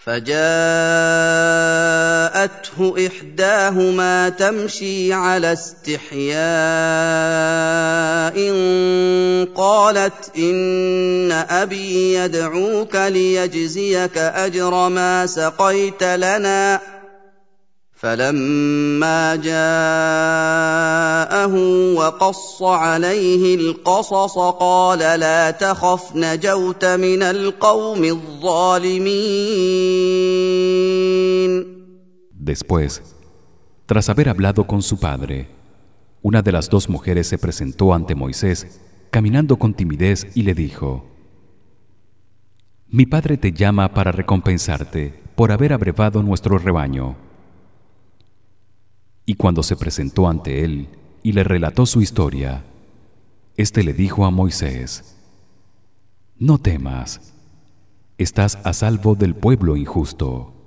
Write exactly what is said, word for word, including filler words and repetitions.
فجاءته إحداهما تمشي على استحياء قالت إن أبي يدعوك ليجزيك أجر ما سقيت لنا فلما جاءه وقص عليه القصص قال لا تخف نجوت من القوم الظالمين. Después, tras haber hablado con su padre, una de las dos mujeres se presentó ante Moisés caminando con timidez y le dijo: Mi padre te llama para recompensarte por haber abrevado nuestro rebaño. Y cuando se presentó ante él y le relató su historia, éste le dijo a Moisés: No temas, estás a salvo del pueblo injusto.